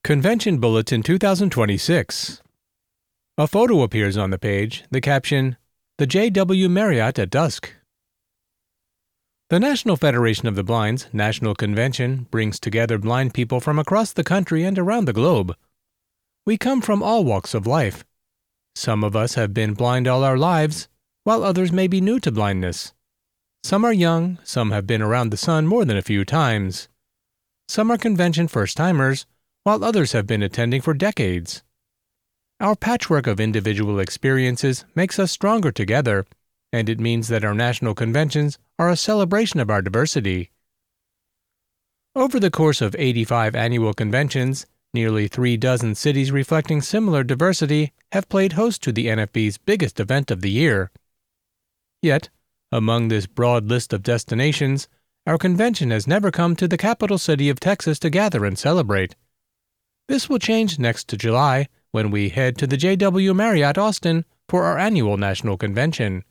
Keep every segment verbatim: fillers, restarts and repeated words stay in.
Convention Bulletin two thousand twenty-six. A photo appears on the page, the caption, "The J W Marriott at Dusk." The National Federation of the Blind's National Convention brings together blind people from across the country and around the globe. We come from all walks of life. Some of us have been blind all our lives, while others may be new to blindness. Some are young, some have been around the sun more than a few times. Some are convention first-timers, while others have been attending for decades. Our patchwork of individual experiences makes us stronger together, and it means that our national conventions are a celebration of our diversity. Over the course of eighty-five annual conventions, nearly three dozen cities reflecting similar diversity have played host to the N F B's biggest event of the year. Yet, among this broad list of destinations, our convention has never come to the capital city of Texas to gather and celebrate. This will change next July when we head to the J W Marriott Austin for our annual national convention.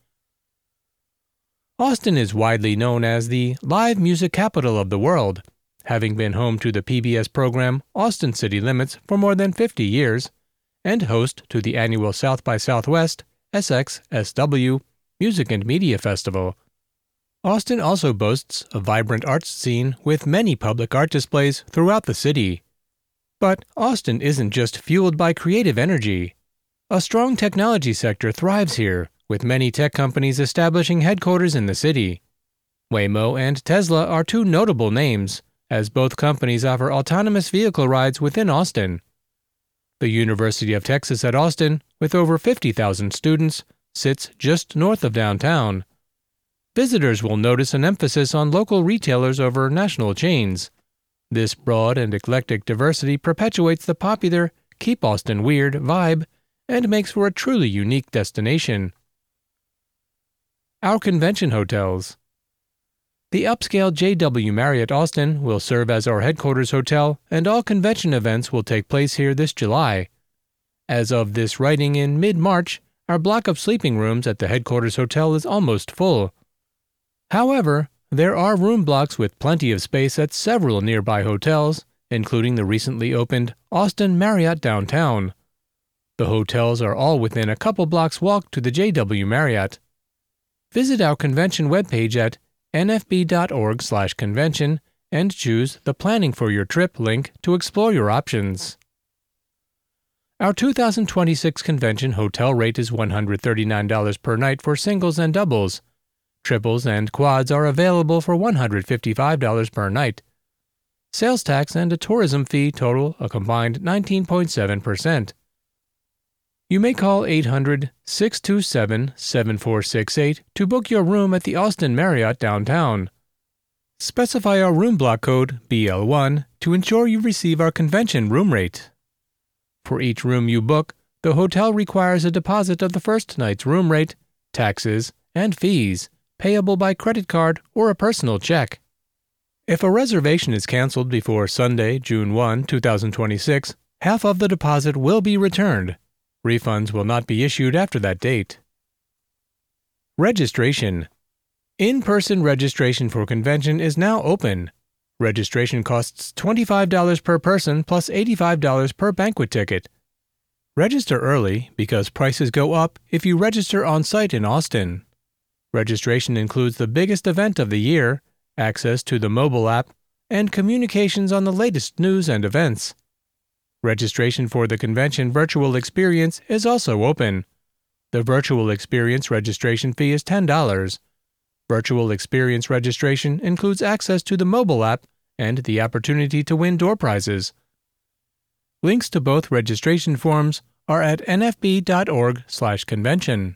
Austin is widely known as the live music capital of the world, having been home to the P B S program Austin City Limits for more than fifty years, and host to the annual South by Southwest S X S W Music and Media Festival. Austin also boasts a vibrant arts scene with many public art displays throughout the city. But Austin isn't just fueled by creative energy. A strong technology sector thrives here, with many tech companies establishing headquarters in the city. Waymo and Tesla are two notable names, as both companies offer autonomous vehicle rides within Austin. The University of Texas at Austin, with over fifty thousand students, sits just north of downtown. Visitors will notice an emphasis on local retailers over national chains. This broad and eclectic diversity perpetuates the popular Keep Austin Weird vibe and makes for a truly unique destination. Our convention hotels. The upscale J W Marriott Austin will serve as our headquarters hotel, and all convention events will take place here this July. As of this writing in mid-March, our block of sleeping rooms at the headquarters hotel is almost full. However, there are room blocks with plenty of space at several nearby hotels, including the recently opened Austin Marriott Downtown. The hotels are all within a couple blocks walk to the J W Marriott. Visit our convention webpage at n f b dot org slash convention and choose the Planning for Your Trip link to explore your options. Our two thousand twenty-six convention hotel rate is one hundred thirty-nine dollars per night for singles and doubles. Triples and quads are available for one hundred fifty-five dollars per night. Sales tax and a tourism fee total a combined nineteen point seven percent. You may call eight hundred, six two seven, seven four six eight to book your room at the Austin Marriott Downtown. Specify our room block code B L one to ensure you receive our convention room rate. For each room you book, the hotel requires a deposit of the first night's room rate, taxes, and fees, payable by credit card or a personal check. If a reservation is canceled before Sunday, June first, two thousand twenty-six, half of the deposit will be returned. Refunds will not be issued after that date. Registration. In-person registration for convention is now open. Registration costs twenty-five dollars per person plus eighty-five dollars per banquet ticket. Register early because prices go up if you register on-site in Austin. Registration includes the biggest event of the year, access to the mobile app, and communications on the latest news and events. Registration for the convention virtual experience is also open. The virtual experience registration fee is ten dollars. Virtual experience registration includes access to the mobile app and the opportunity to win door prizes. Links to both registration forms are at n f b dot org slash convention.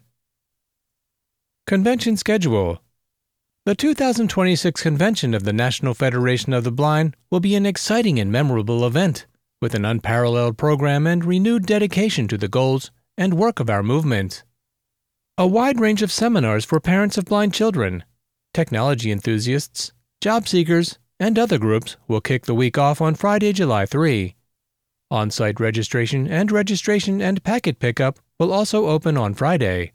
Convention schedule. The two thousand twenty-six convention of the National Federation of the Blind will be an exciting and memorable event, with an unparalleled program and renewed dedication to the goals and work of our movement. A wide range of seminars for parents of blind children, technology enthusiasts, job seekers, and other groups will kick the week off on Friday, July third. On-site registration and registration and packet pickup will also open on Friday.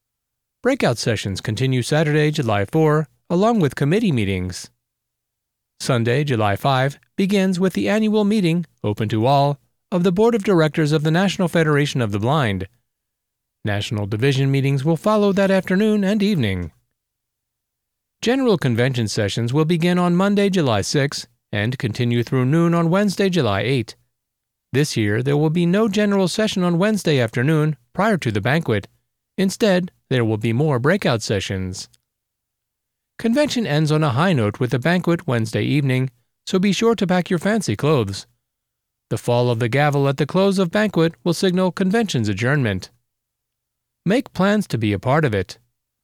Breakout sessions continue Saturday, July fourth, along with committee meetings. Sunday, July fifth, begins with the annual meeting, open to all, of the Board of Directors of the National Federation of the Blind. National Division meetings will follow that afternoon and evening. General Convention sessions will begin on Monday, July sixth, and continue through noon on Wednesday, July eighth. This year, there will be no general session on Wednesday afternoon prior to the banquet. Instead, there will be more breakout sessions. Convention ends on a high note with a banquet Wednesday evening, so be sure to pack your fancy clothes. The fall of the gavel at the close of banquet will signal convention's adjournment. Make plans to be a part of it.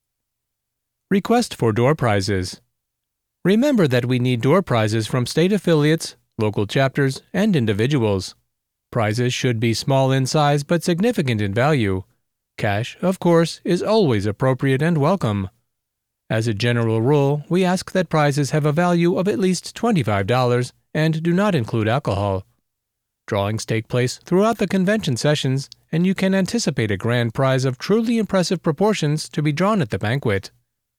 Request for door prizes. Remember that we need door prizes from state affiliates, local chapters, and individuals. Prizes should be small in size but significant in value. Cash, of course, is always appropriate and welcome. As a general rule, we ask that prizes have a value of at least twenty-five dollars and do not include alcohol. Drawings take place throughout the convention sessions, and you can anticipate a grand prize of truly impressive proportions to be drawn at the banquet.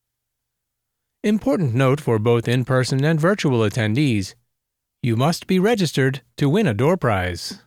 Important note for both in-person and virtual attendees: you must be registered to win a door prize.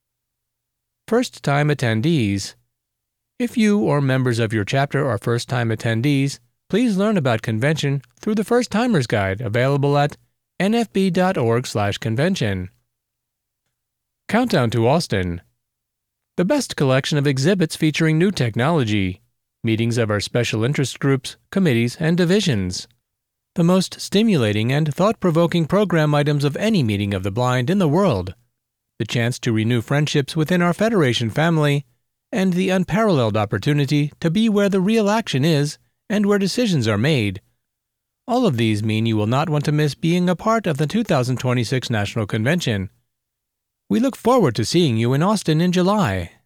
First-time attendees. If you or members of your chapter are first-time attendees, please learn about convention through the First Timers Guide available at n f b dot org slash convention. Countdown to Austin. The best collection of exhibits featuring new technology, meetings of our special interest groups, committees, and divisions. The most stimulating and thought-provoking program items of any meeting of the blind in the world. The chance to renew friendships within our Federation family, and the unparalleled opportunity to be where the real action is and where decisions are made. All of these mean you will not want to miss being a part of the two thousand twenty-six National Convention. We look forward to seeing you in Austin in July.